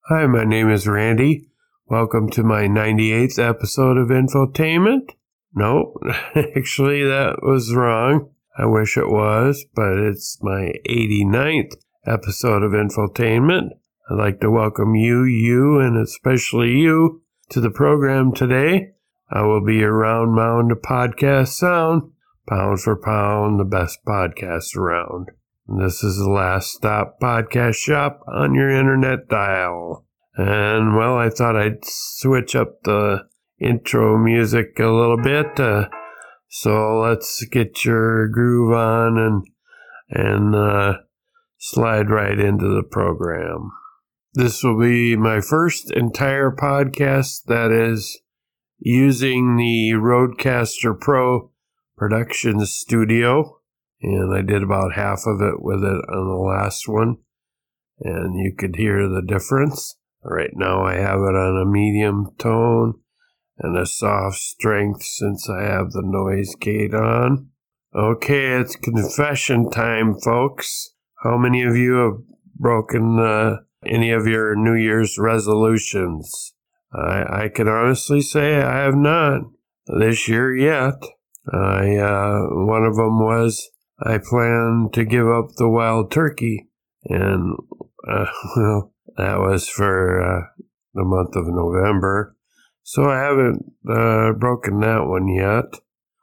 Hi, my name is Randy. Welcome to my 98th episode of Infotainment. Nope, actually that was wrong. I wish it was, but it's my 89th episode of Infotainment. I'd like to welcome you, and especially you, to the program today. I will be your round mound of podcast sound, pound for pound, the best podcast around. This is the last stop podcast shop on your internet dial. And, well, I thought I'd switch up the intro music a little bit. So let's get your groove on and slide right into the program. This will be my first entire podcast that is using the Rodecaster Pro production studio. And I did about half of it with it on the last one. And you could hear the difference. Right now I have it on a medium tone and a soft strength since I have the noise gate on. Okay, it's confession time, folks. How many of you have broken any of your New Year's resolutions? I can honestly say I have not this year yet. One of them was I plan to give up the wild turkey, and well, that was for the month of November, so I haven't broken that one yet.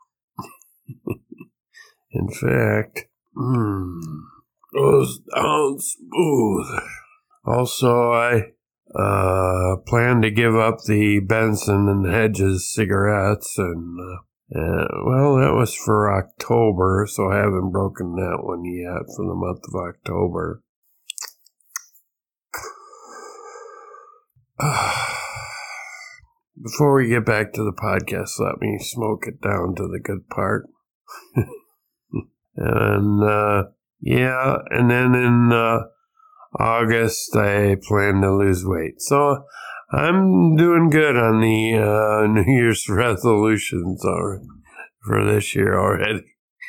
In fact, goes down smooth. Also, I plan to give up the Benson and Hedges cigarettes, and well, that was for October, so I haven't broken that one yet for the month of October. Before we get back to the podcast, let me smoke it down to the good part. And then in August, I plan to lose weight. So I'm doing good on the New Year's resolutions for this year already.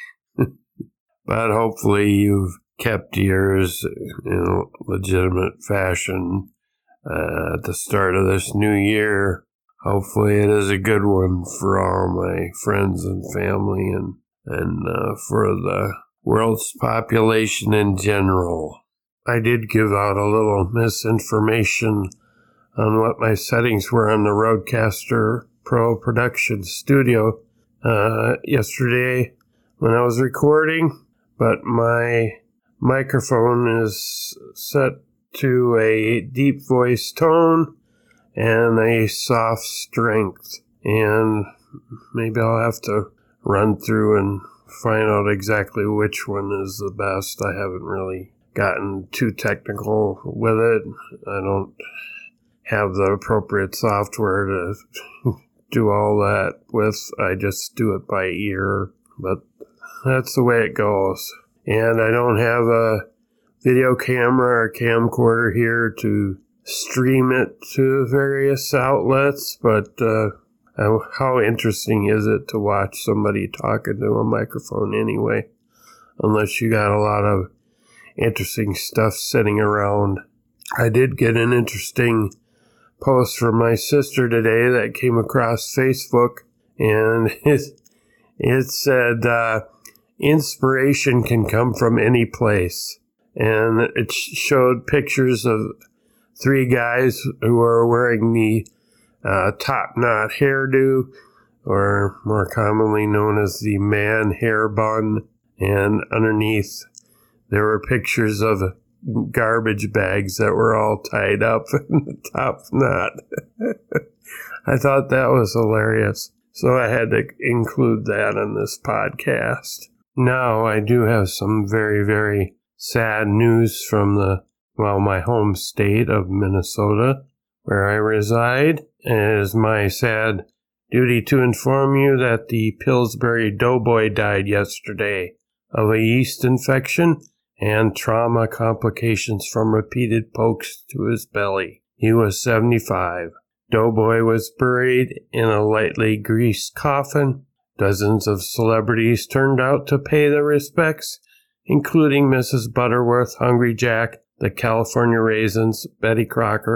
But hopefully you've kept yours in legitimate fashion at the start of this new year. Hopefully it is a good one for all my friends and family and for the world's population in general. I did give out a little misinformation on what my settings were on the Rodecaster Pro Production Studio yesterday when I was recording, but my microphone is set to a deep voice tone and a soft strength, and maybe I'll have to run through and find out exactly which one is the best. I haven't really gotten too technical with it. I don't have the appropriate software to do all that with. I just do it by ear, but that's the way it goes. And I don't have a video camera or camcorder here to stream it to various outlets, but how interesting is it to watch somebody talking to a microphone anyway, unless you got a lot of interesting stuff sitting around. I did get an interesting post from my sister today that came across Facebook, and it said, inspiration can come from any place. And it showed pictures of three guys who are wearing the top knot hairdo, or more commonly known as the man hair bun, and underneath there were pictures of garbage bags that were all tied up in the top knot. I thought that was hilarious, so I had to include that in this podcast. Now, I do have some very, very sad news from my home state of Minnesota, where I reside. It is my sad duty to inform you that the Pillsbury Doughboy died yesterday of a yeast infection and trauma complications from repeated pokes to his belly. He was 75. Doughboy was buried in a lightly greased coffin. Dozens of celebrities turned out to pay their respects, including Mrs. Butterworth, Hungry Jack, the California Raisins, Betty Crocker,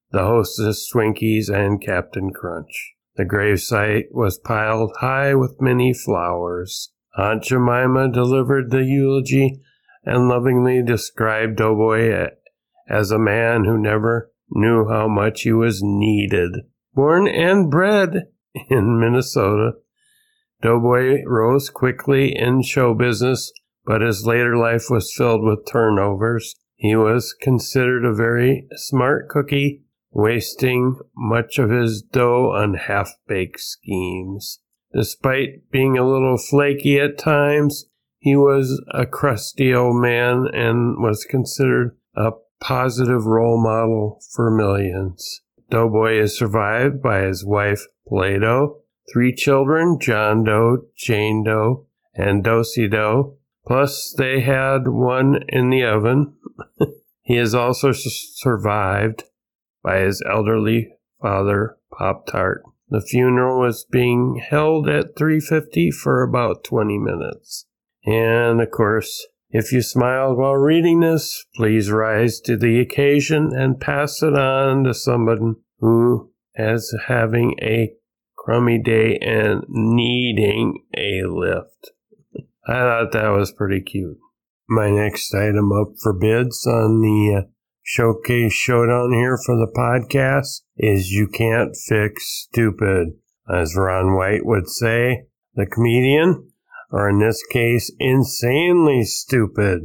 the hostess Twinkies, and Captain Crunch. The gravesite was piled high with many flowers. Aunt Jemima delivered the eulogy and lovingly described Doughboy as a man who never knew how much he was needed. Born and bred in Minnesota, Doughboy rose quickly in show business, but his later life was filled with turnovers. He was considered a very smart cookie, wasting much of his dough on half-baked schemes. Despite being a little flaky at times, he was a crusty old man and was considered a positive role model for millions. Doughboy is survived by his wife, Play-Doh, 3 children, John Doe, Jane Doe, and Dosey Doe, plus they had one in the oven. He is also survived by his elderly father, Pop-Tart. The funeral was being held at 3:50 for about 20 minutes. And, of course, if you smiled while reading this, please rise to the occasion and pass it on to someone who is having a crummy day and needing a lift. I thought that was pretty cute. My next item up for bids on the Showcase Showdown here for the podcast is You Can't Fix Stupid, as Ron White would say, the comedian, or in this case, insanely stupid.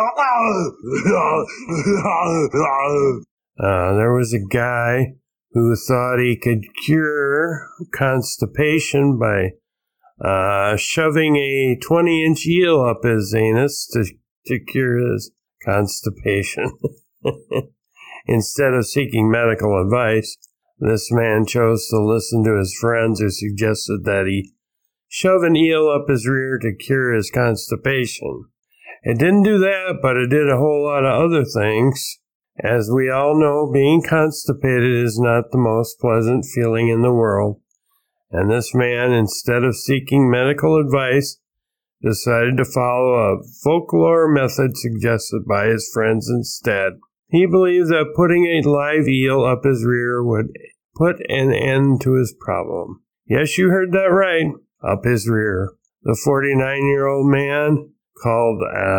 There was a guy who thought he could cure constipation by shoving a 20-inch eel up his anus to cure his constipation. Instead of seeking medical advice, this man chose to listen to his friends who suggested that he shove an eel up his rear to cure his constipation. It didn't do that, but it did a whole lot of other things. As we all know, being constipated is not the most pleasant feeling in the world, and this man, instead of seeking medical advice, decided to follow a folklore method suggested by his friends instead. He believed that putting a live eel up his rear would put an end to his problem. Yes, you heard that right, up his rear. The 49-year-old man, called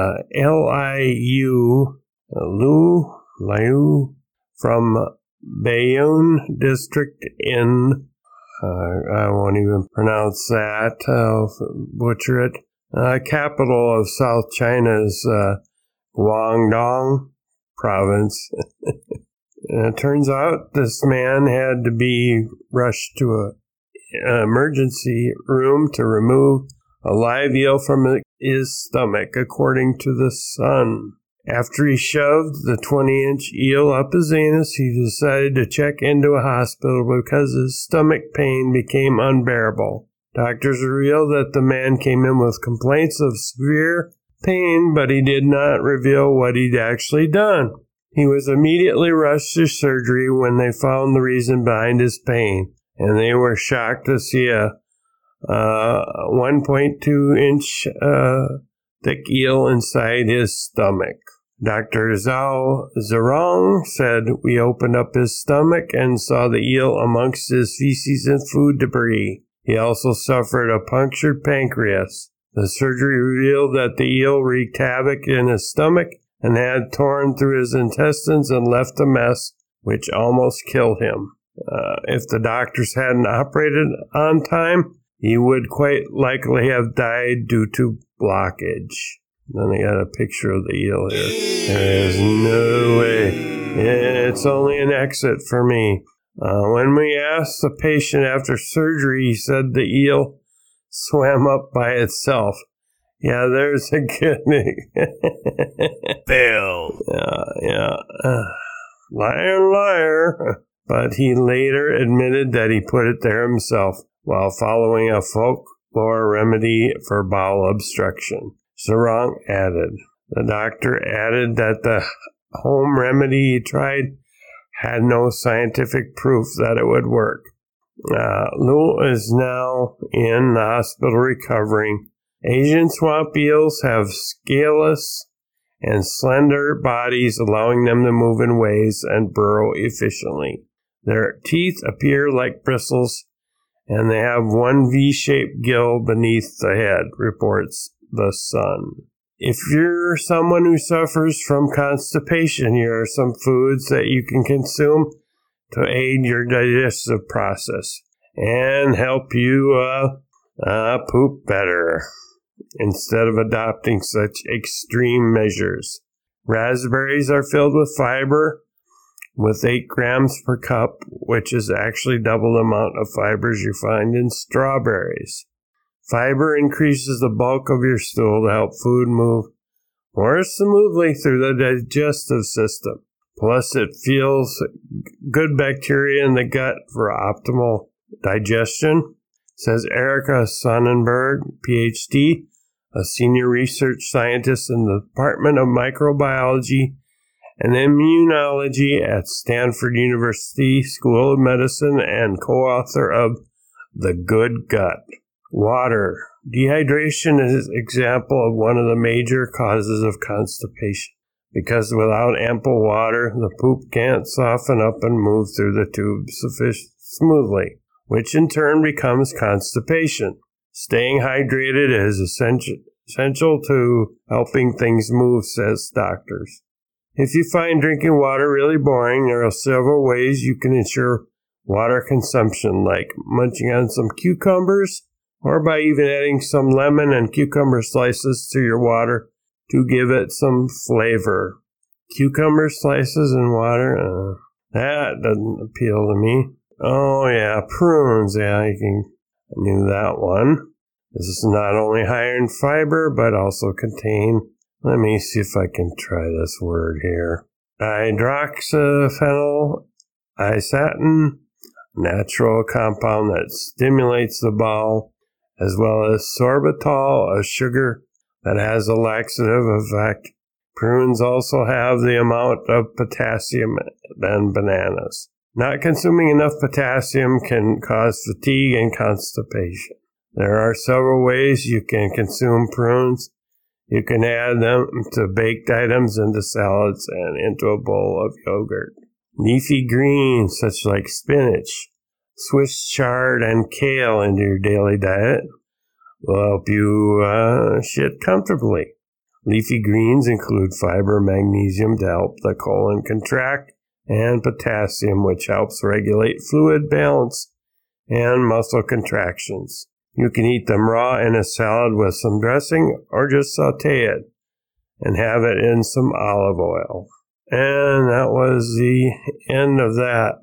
Liu, from Bayonne district in, I won't even pronounce that, I'll butcher it, capital of South China's Guangdong province. It turns out this man had to be rushed to an emergency room to remove a live eel from his stomach, according to the Sun. After he shoved the 20-inch eel up his anus, he decided to check into a hospital because his stomach pain became unbearable. Doctors revealed that the man came in with complaints of severe pain, but he did not reveal what he'd actually done. He was immediately rushed to surgery when they found the reason behind his pain, and they were shocked to see a 1.2-inch thick eel inside his stomach. Dr. Zhao Zerong said, "We opened up his stomach and saw the eel amongst his feces and food debris. He also suffered a punctured pancreas. The surgery revealed that the eel wreaked havoc in his stomach and had torn through his intestines and left a mess which almost killed him. If the doctors hadn't operated on time, he would quite likely have died due to blockage." Then I got a picture of the eel here. There is no way. It's only an exit for me. When we asked the patient after surgery, he said the eel swam up by itself. Yeah, there's a good Bill. Yeah. Liar. But he later admitted that he put it there himself while following a folklore remedy for bowel obstruction. Zerong added. The doctor added that the home remedy he tried had no scientific proof that it would work. Liu is now in the hospital recovering. Asian swamp eels have scaleless and slender bodies, allowing them to move in waves and burrow efficiently. Their teeth appear like bristles, and they have one V-shaped gill beneath the head, reports The Sun. If you're someone who suffers from constipation, here are some foods that you can consume to aid your digestive process and help you poop better instead of adopting such extreme measures. Raspberries are filled with fiber with 8 grams per cup, which is actually double the amount of fibers you find in strawberries. Fiber increases the bulk of your stool to help food move more smoothly through the digestive system. Plus, it fuels good bacteria in the gut for optimal digestion, says Erica Sonnenberg, PhD, a senior research scientist in the Department of Microbiology and Immunology at Stanford University School of Medicine and co-author of The Good Gut. Water. Dehydration is an example of one of the major causes of constipation, because without ample water, the poop can't soften up and move through the tube smoothly, which in turn becomes constipation. Staying hydrated is essential to helping things move, says doctors. If you find drinking water really boring, there are several ways you can ensure water consumption, like munching on some cucumbers, or by even adding some lemon and cucumber slices to your water to give it some flavor. Cucumber slices in water? That doesn't appeal to me. Oh yeah, prunes. Yeah, I knew that one. This is not only higher in fiber, but also contain, let me see if I can try this word here, hydroxyphenyl isatin, natural compound that stimulates the bowel, as well as sorbitol, a sugar that has a laxative effect. Prunes also have the amount of potassium than bananas. Not consuming enough potassium can cause fatigue and constipation. There are several ways you can consume prunes. You can add them to baked items, into salads, and into a bowl of yogurt. Leafy greens, such like spinach, Swiss chard, and kale into your daily diet will help you shit comfortably. Leafy greens include fiber, magnesium to help the colon contract, and potassium, which helps regulate fluid balance and muscle contractions. You can eat them raw in a salad with some dressing, or just saute it and have it in some olive oil. And that was the end of that.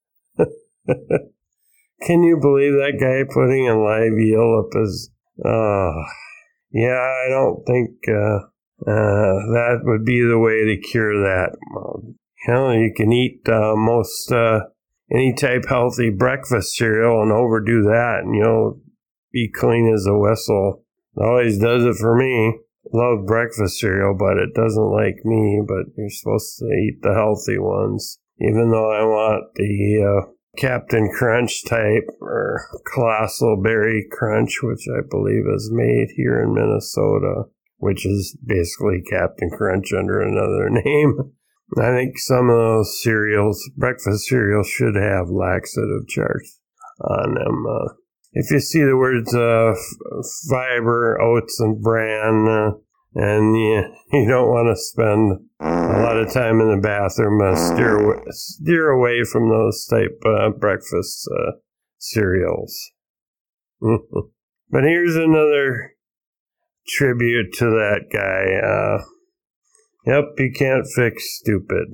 Can you believe that guy putting a live eel up his... yeah, I don't think that would be the way to cure that. You can eat most any type healthy breakfast cereal and overdo that, and you'll be clean as a whistle. It always does it for me. Love breakfast cereal, but it doesn't like me. But you're supposed to eat the healthy ones. Even though I want the Captain Crunch type, or Colossal Berry Crunch, which I believe is made here in Minnesota, which is basically Captain Crunch under another name. I think some of those cereals, breakfast cereals, should have laxative charts on them. If you see the words fiber, oats, and bran, and you don't want to spend a lot of time in the bathroom, steer away from those type breakfast cereals. But here's another tribute to that guy. Yep, you can't fix stupid.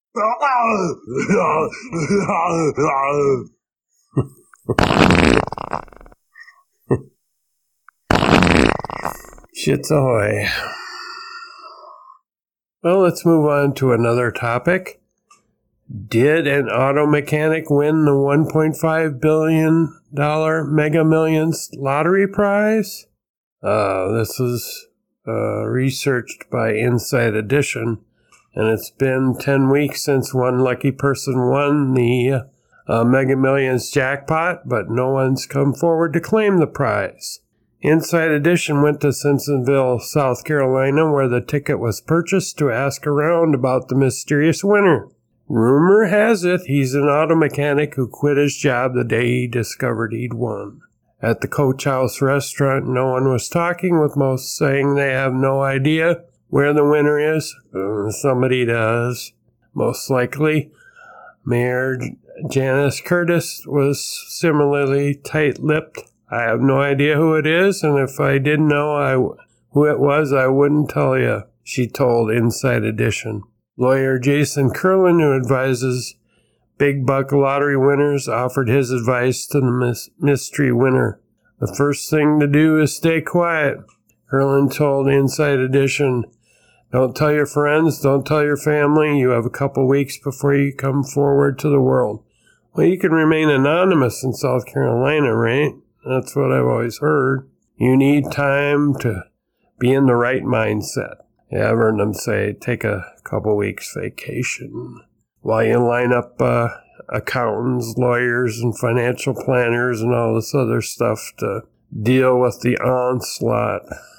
Shits ahoy. Well, let's move on to another topic. Did an auto mechanic win the $1.5 billion Mega Millions lottery prize? This was researched by Inside Edition, and it's been 10 weeks since one lucky person won the Mega Millions jackpot, but no one's come forward to claim the prize. Inside Edition went to Simpsonville, South Carolina, where the ticket was purchased, to ask around about the mysterious winner. Rumor has it he's an auto mechanic who quit his job the day he discovered he'd won. At the Coach House restaurant, no one was talking, with most saying they have no idea where the winner is. Somebody does, most likely. Mayor Janice Curtis was similarly tight-lipped. I have no idea who it is, and if I didn't know who it was, I wouldn't tell you, she told Inside Edition. Lawyer Jason Curlin, who advises big buck lottery winners, offered his advice to the mystery winner. The first thing to do is stay quiet, Curlin told Inside Edition. Don't tell your friends, don't tell your family. You have a couple weeks before you come forward to the world. Well, you can remain anonymous in South Carolina, right? That's what I've always heard. You need time to be in the right mindset. Yeah, I've heard them say, take a couple weeks vacation while you line up accountants, lawyers, and financial planners and all this other stuff to deal with the onslaught.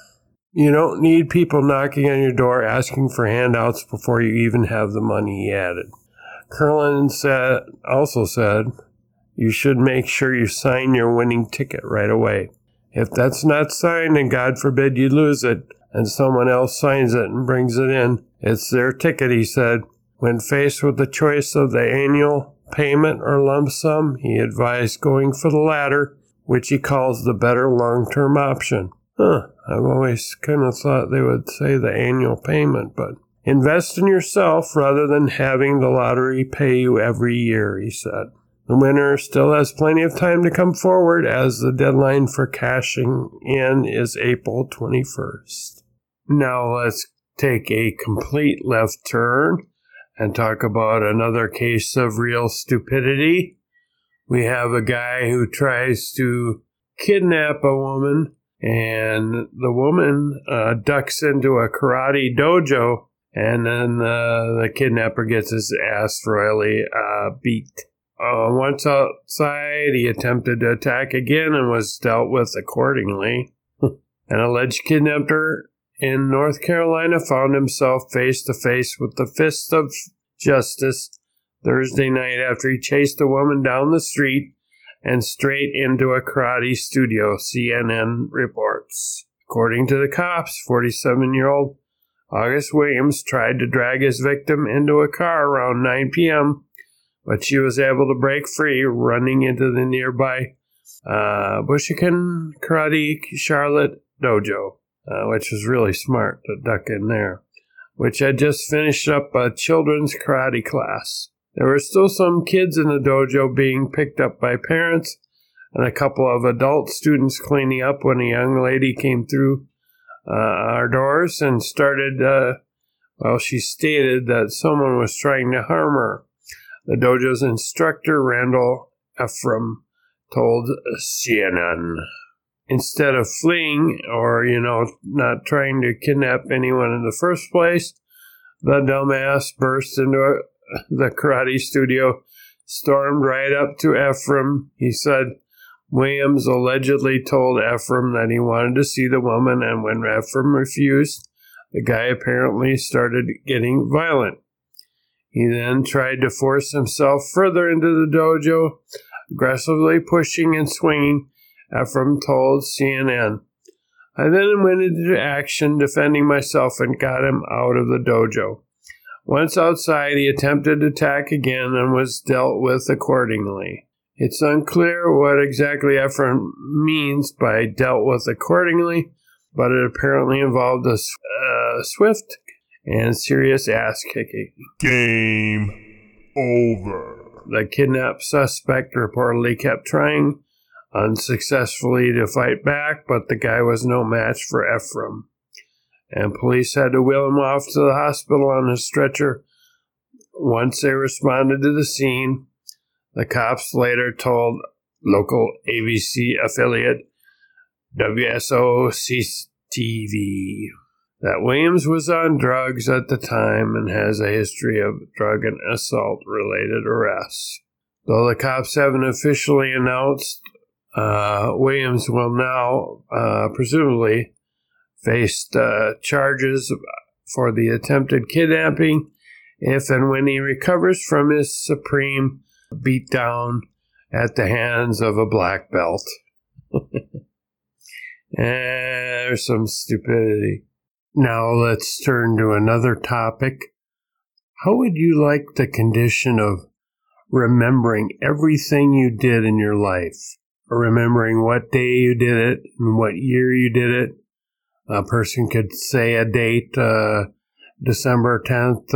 You don't need people knocking on your door asking for handouts before you even have the money, he added. Curlin also said, you should make sure you sign your winning ticket right away. If that's not signed, and God forbid you lose it, and someone else signs it and brings it in, it's their ticket, he said. When faced with the choice of the annual payment or lump sum, he advised going for the latter, which he calls the better long-term option. I've always kind of thought they would say the annual payment, but invest in yourself rather than having the lottery pay you every year, he said. The winner still has plenty of time to come forward, as the deadline for cashing in is April 21st. Now let's take a complete left turn and talk about another case of real stupidity. We have a guy who tries to kidnap a woman, and the woman ducks into a karate dojo, and then the kidnapper gets his ass royally beat. Once outside, he attempted to attack again and was dealt with accordingly. An alleged kidnapper in North Carolina found himself face to face with the fist of justice Thursday night after he chased a woman down the street and straight into a karate studio, CNN reports. According to the cops, 47-year-old August Williams tried to drag his victim into a car around 9 p.m., but she was able to break free, running into the nearby Bushikan Karate Charlotte Dojo, which was really smart to duck in there, which had just finished up a children's karate class. There were still some kids in the dojo being picked up by parents and a couple of adult students cleaning up when a young lady came through our doors and started, she stated that someone was trying to harm her. The dojo's instructor, Randall Ephraim, told CNN. Instead of fleeing or, not trying to kidnap anyone in the first place, the dumbass burst into the karate studio, stormed right up to Ephraim. He said Williams allegedly told Ephraim that he wanted to see the woman, and when Ephraim refused, the guy apparently started getting violent. He then tried to force himself further into the dojo, aggressively pushing and swinging, Ephraim told CNN. I then went into action, defending myself, and got him out of the dojo. Once outside, he attempted to attack again and was dealt with accordingly. It's unclear what exactly Ephraim means by dealt with accordingly, but it apparently involved a swift and serious ass-kicking. Game over. The kidnapped suspect reportedly kept trying unsuccessfully to fight back, but the guy was no match for Ephraim, and police had to wheel him off to the hospital on a stretcher. Once they responded to the scene, the cops later told local ABC affiliate WSOC-TV that Williams was on drugs at the time and has a history of drug and assault-related arrests. Though the cops haven't officially announced, Williams will now presumably face charges for the attempted kidnapping if and when he recovers from his supreme beatdown at the hands of a black belt. There's some stupidity. Now let's turn to another topic. How would you like the condition of remembering everything you did in your life? Or remembering what day you did it and what year you did it? A person could say a date, December 10th,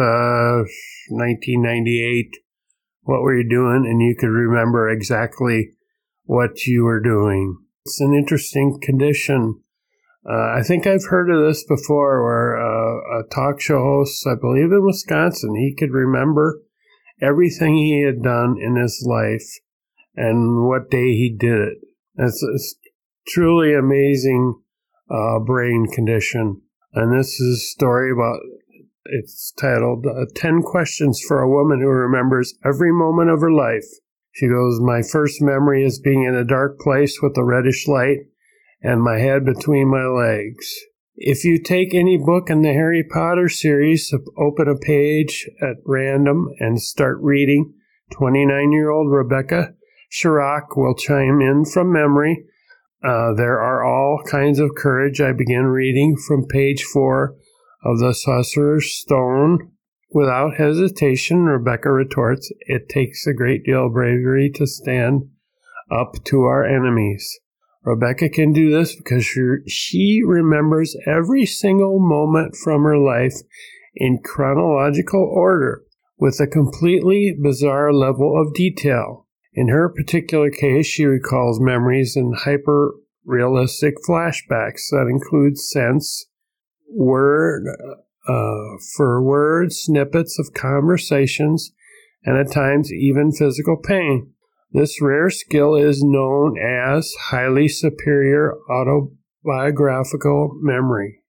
1998. What were you doing? And you could remember exactly what you were doing. It's an interesting condition. I think I've heard of this before where a talk show host, I believe in Wisconsin, he could remember everything he had done in his life and what day he did it. It's truly amazing brain condition. And this is a story about, it's titled 10 Questions for a Woman Who Remembers Every Moment of Her Life. She goes, my first memory is being in a dark place with a reddish light and my head between my legs. If you take any book in the Harry Potter series, open a page at random and start reading, 29-year-old Rebecca Chirac will chime in from memory. There are all kinds of courage. I begin reading from page 4 of the Sorcerer's Stone. Without hesitation, Rebecca retorts, it takes a great deal of bravery to stand up to our enemies. Rebecca can do this because she remembers every single moment from her life in chronological order with a completely bizarre level of detail. In her particular case, she recalls memories in hyper-realistic flashbacks that include sense, word snippets of conversations, and at times even physical pain. This rare skill is known as highly superior autobiographical memory,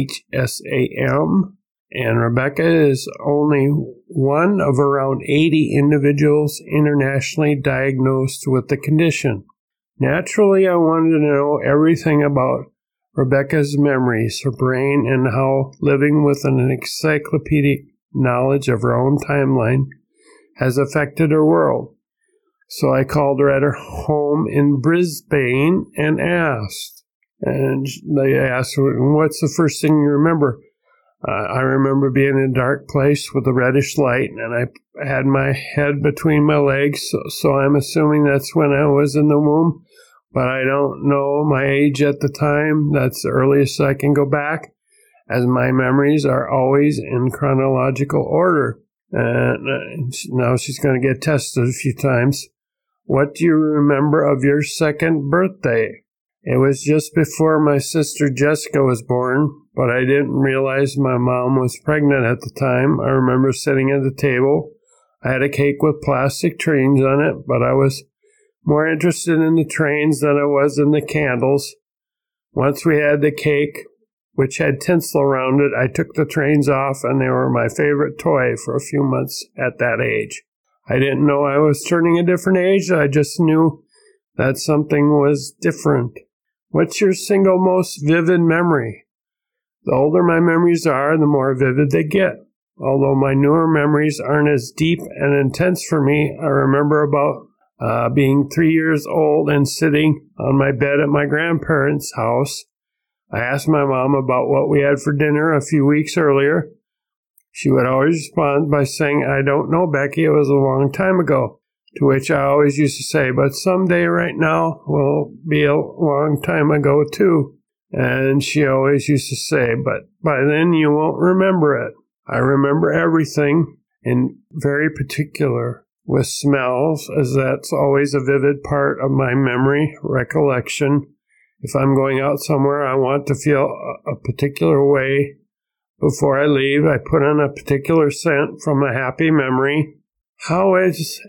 HSAM, and Rebecca is only one of around 80 individuals internationally diagnosed with the condition. Naturally, I wanted to know everything about Rebecca's memories, her brain, and how living with an encyclopedic knowledge of her own timeline has affected her world. So I called her at her home in Brisbane and asked. And they asked, what's the first thing you remember? I remember being in a dark place with a reddish light, and I had my head between my legs, so I'm assuming that's when I was in the womb. But I don't know my age at the time. That's the earliest I can go back, as my memories are always in chronological order. And now she's going to get tested a few times. What do you remember of your second birthday? It was just before my sister Jessica was born, but I didn't realize my mom was pregnant at the time. I remember sitting at the table. I had a cake with plastic trains on it, but I was more interested in the trains than I was in the candles. Once we had the cake, which had tinsel around it, I took the trains off, and they were my favorite toy for a few months at that age. I didn't know I was turning a different age. I just knew that something was different. What's your single most vivid memory? The older my memories are, the more vivid they get. Although my newer memories aren't as deep and intense for me, I remember about being 3 years old and sitting on my bed at my grandparents' house. I asked my mom about what we had for dinner a few weeks earlier. She would always respond by saying, I don't know, Becky, it was a long time ago. To which I always used to say, but someday right now will be a long time ago too. And she always used to say, but by then you won't remember it. I remember everything, in very particular with smells, as that's always a vivid part of my memory recollection. If I'm going out somewhere, I want to feel a particular way. Before I leave, I put on a particular scent from a happy memory. How is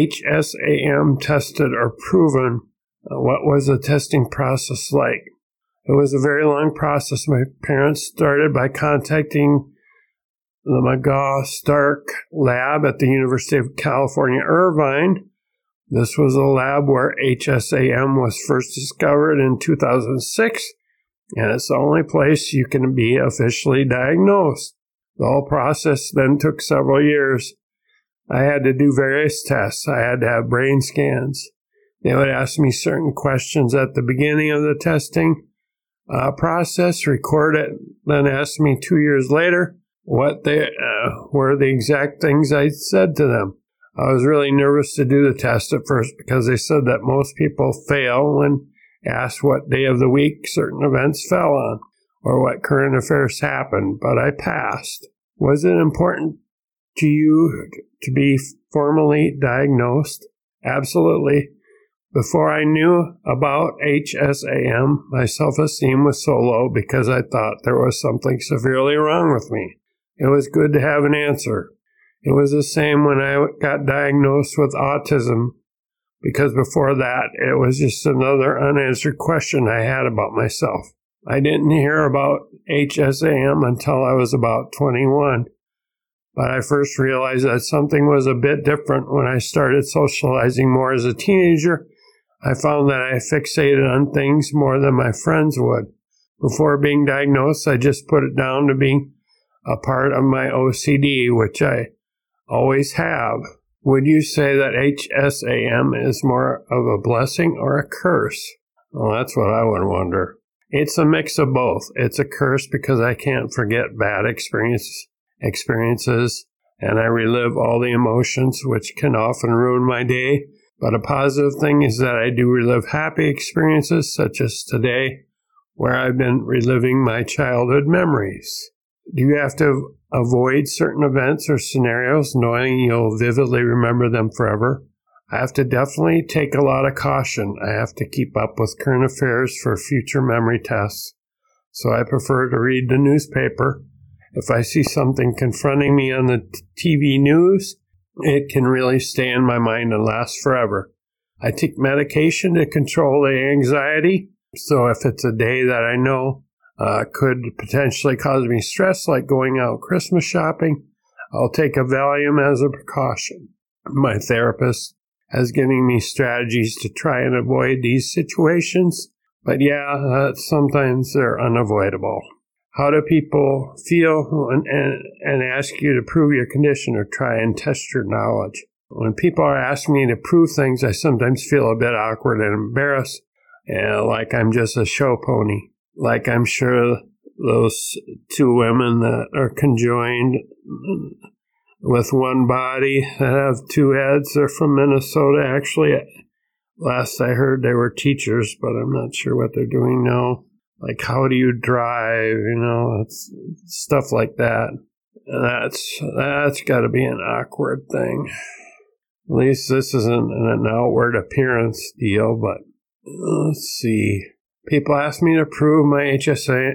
HSAM tested or proven? What was the testing process like? It was a very long process. My parents started by contacting the McGraw-Stark lab at the University of California, Irvine. This was a lab where HSAM was first discovered in 2006, and it's the only place you can be officially diagnosed. The whole process then took several years. I had to do various tests. I had to have brain scans. They would ask me certain questions at the beginning of the testing process, record it, then ask me 2 years later what they were the exact things I said to them. I was really nervous to do the test at first because they said that most people fail when asked what day of the week certain events fell on or what current affairs happened, but I passed. Was it important to you to be formally diagnosed? Absolutely. Before I knew about HSAM, my self-esteem was so low because I thought there was something severely wrong with me. It was good to have an answer. It was the same when I got diagnosed with autism, because before that, it was just another unanswered question I had about myself. I didn't hear about HSAM until I was about 21, but I first realized that something was a bit different when I started socializing more as a teenager. I found that I fixated on things more than my friends would. Before being diagnosed, I just put it down to being a part of my OCD, which I always have. Would you say that HSAM is more of a blessing or a curse? Well, that's what I would wonder. It's a mix of both. It's a curse because I can't forget bad experiences, and I relive all the emotions, which can often ruin my day. But a positive thing is that I do relive happy experiences, such as today, where I've been reliving my childhood memories. Do you have to avoid certain events or scenarios knowing you'll vividly remember them forever? I have to definitely take a lot of caution. I have to keep up with current affairs for future memory tests. So I prefer to read the newspaper. If I see something confronting me on the TV news, it can really stay in my mind and last forever. I take medication to control the anxiety. So if it's a day that I know could potentially cause me stress, like going out Christmas shopping, I'll take a Valium as a precaution. My therapist has given me strategies to try and avoid these situations, but sometimes they're unavoidable. How do people feel and ask you to prove your condition or try and test your knowledge? When people are asking me to prove things, I sometimes feel a bit awkward and embarrassed, like I'm just a show pony. Like I'm sure those two women that are conjoined with one body that have two heads, they're from Minnesota. Actually, last I heard they were teachers, but I'm not sure what they're doing now. Like, how do you drive? It's stuff like that. That's got to be an awkward thing. At least this isn't an outward appearance deal, but let's see. People ask me to prove my HSAM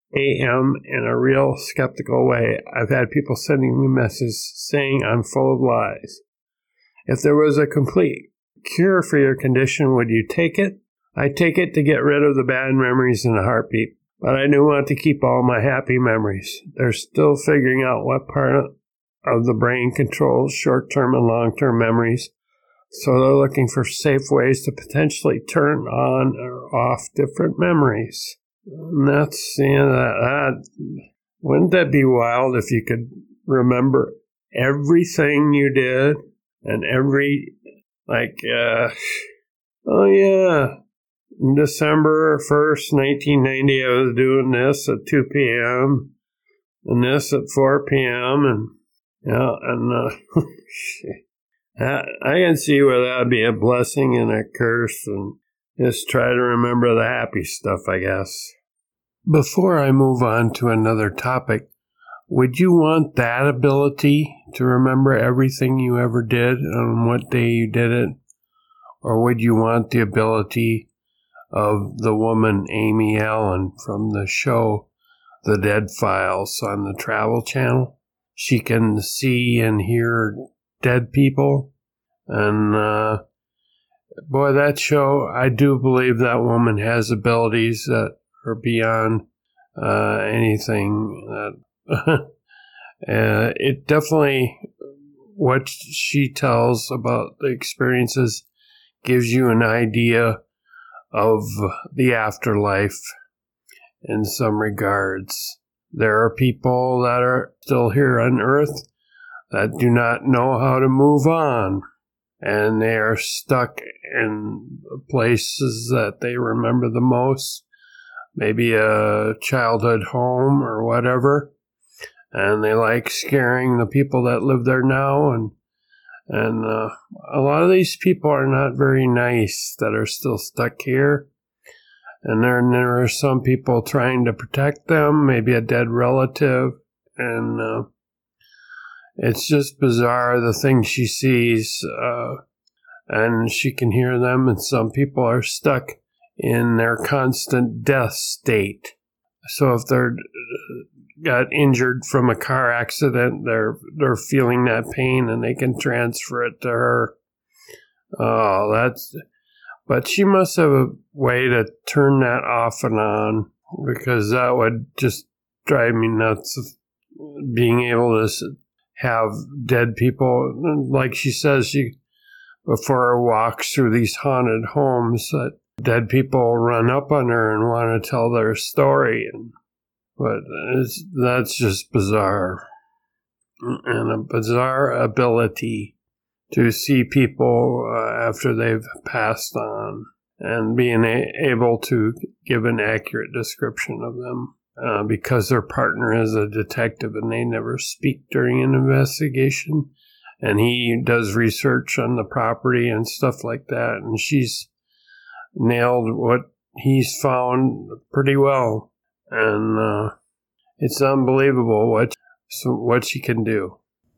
in a real skeptical way. I've had people sending me messages saying I'm full of lies. If there was a complete cure for your condition, would you take it? I take it to get rid of the bad memories in a heartbeat, but I do want to keep all my happy memories. They're still figuring out what part of the brain controls short-term and long-term memories, so they're looking for safe ways to potentially turn on or off different memories. And that's, wouldn't that be wild if you could remember everything you did and December 1st, 1990, I was doing this at 2 p.m. and this at 4 p.m. I can see where that would be a blessing and a curse, and just try to remember the happy stuff, I guess. Before I move on to another topic, would you want that ability to remember everything you ever did and what day you did it? Or would you want the ability of the woman Amy Allen from the show The Dead Files on the Travel Channel? She can see and hear dead people. And, boy, that show, I do believe that woman has abilities that are beyond anything. It definitely, what she tells about the experiences gives you an idea of the afterlife in some regards. There are people that are still here on Earth that do not know how to move on, and they are stuck in places that they remember the most, maybe a childhood home or whatever, and they like scaring the people that live there now, and a lot of these people are not very nice that are still stuck here. And then there are some people trying to protect them, maybe a dead relative. And it's just bizarre, the things she sees. And she can hear them, and some people are stuck in their constant death state. So if they're got injured from a car accident, they're feeling that pain, and they can transfer it to her. But she must have a way to turn that off and on, because that would just drive me nuts, being able to have dead people. Like she says, before her walks through these haunted homes, that dead people run up on her and want to tell their story. But that's just bizarre. And a bizarre ability to see people after they've passed on, and being able to give an accurate description of them, because their partner is a detective and they never speak during an investigation, and he does research on the property and stuff like that, and she's nailed what he's found pretty well, and it's unbelievable what she can do.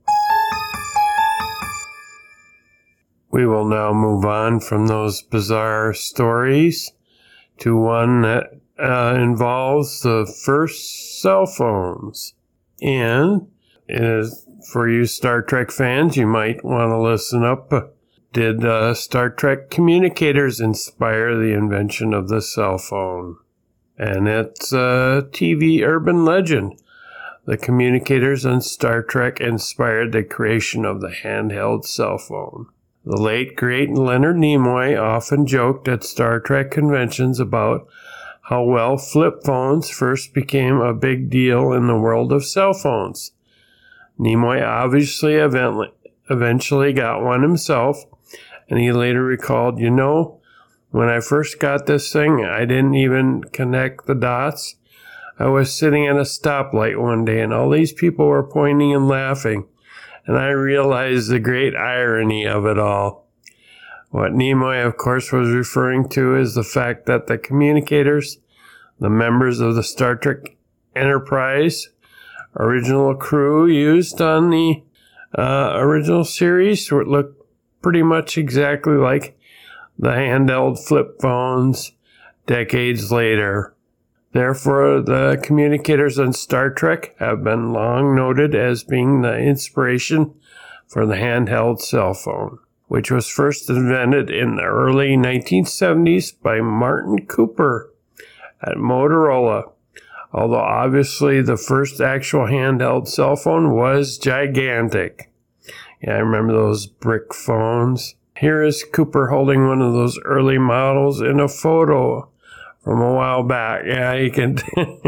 We will now move on from those bizarre stories to one that involves the first cell phones. And for you Star Trek fans, you might want to listen up. Did Star Trek communicators inspire the invention of the cell phone? And it's a TV urban legend. The communicators on Star Trek inspired the creation of the handheld cell phone. The late, great Leonard Nimoy often joked at Star Trek conventions about how well flip phones first became a big deal in the world of cell phones. Nimoy obviously eventually got one himself, and he later recalled, when I first got this thing, I didn't even connect the dots. I was sitting at a stoplight one day, and all these people were pointing and laughing. And I realized the great irony of it all. What Nimoy, of course, was referring to is the fact that the communicators, the members of the Star Trek Enterprise original crew used on the original series, looked pretty much exactly like the handheld flip phones decades later. Therefore, the communicators on Star Trek have been long noted as being the inspiration for the handheld cell phone, which was first invented in the early 1970s by Martin Cooper at Motorola. Although obviously the first actual handheld cell phone was gigantic. Yeah, I remember those brick phones. Here is Cooper holding one of those early models in a photo from a while back. Yeah, you can.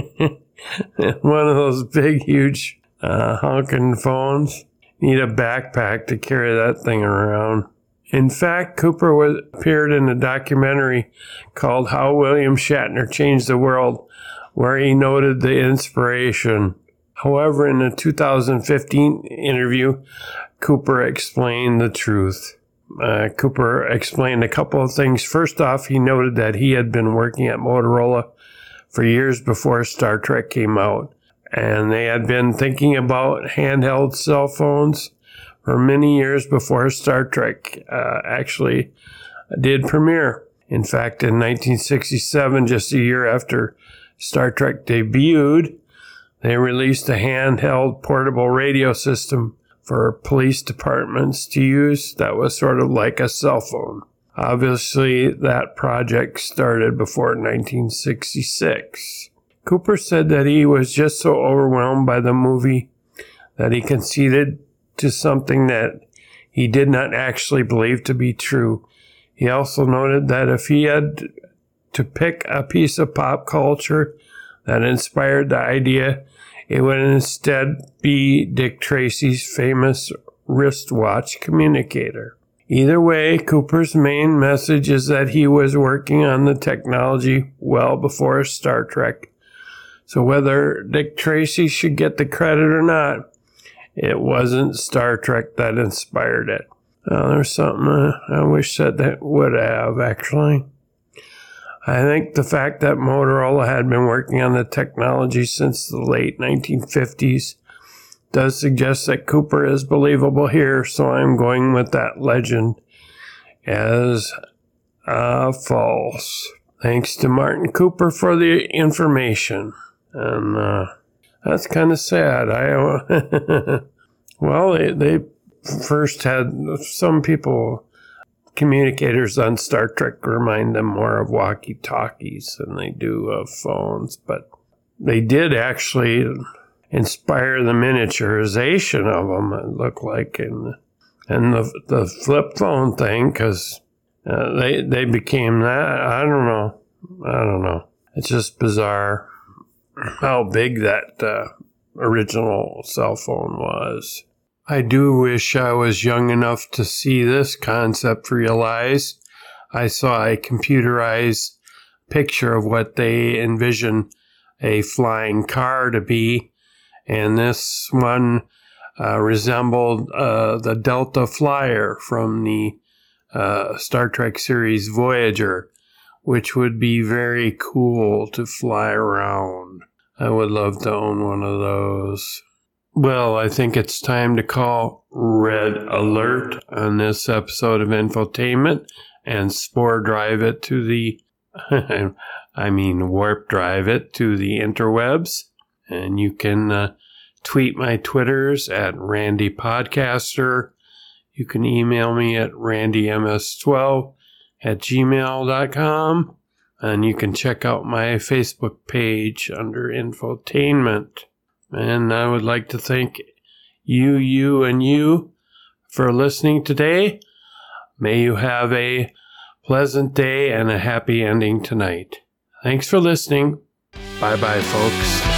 One of those big, huge honking phones. Need a backpack to carry that thing around. In fact, Cooper appeared in a documentary called How William Shatner Changed the World, where he noted the inspiration. However, in a 2015 interview, Cooper explained the truth. Cooper explained a couple of things. First off, he noted that he had been working at Motorola for years before Star Trek came out, and they had been thinking about handheld cell phones for many years before Star Trek actually did premiere. In fact, in 1967, just a year after Star Trek debuted, they released a handheld portable radio system for police departments to use that was sort of like a cell phone. Obviously, that project started before 1966. Cooper said that he was just so overwhelmed by the movie that he conceded to something that he did not actually believe to be true. He also noted that if he had to pick a piece of pop culture that inspired the idea, it would instead be Dick Tracy's famous wristwatch communicator. Either way, Cooper's main message is that he was working on the technology well before Star Trek. So whether Dick Tracy should get the credit or not, it wasn't Star Trek that inspired it. There's something I wish that would have, actually. I think the fact that Motorola had been working on the technology since the late 1950s does suggest that Cooper is believable here, so I'm going with that legend as false. Thanks to Martin Cooper for the information. And that's kind of sad. Well, they first had some people, communicators on Star Trek remind them more of walkie-talkies than they do of phones, but they did actually inspire the miniaturization of them, it looked like, and the flip phone thing, because they became that. I don't know. It's just bizarre how big that original cell phone was. I do wish I was young enough to see this concept realized. I saw a computerized picture of what they envision a flying car to be, and this one resembled the Delta Flyer from the Star Trek series Voyager, which would be very cool to fly around. I would love to own one of those. Well, I think it's time to call Red Alert on this episode of Infotainment and Spore Drive it to the, Warp Drive it to the interwebs. And you can tweet my Twitters at Randy Podcaster. You can email me at randyms12@gmail.com. And you can check out my Facebook page under Infotainment. And I would like to thank you for listening today. May you have a pleasant day and a happy ending tonight. Thanks for listening. Bye-bye, folks.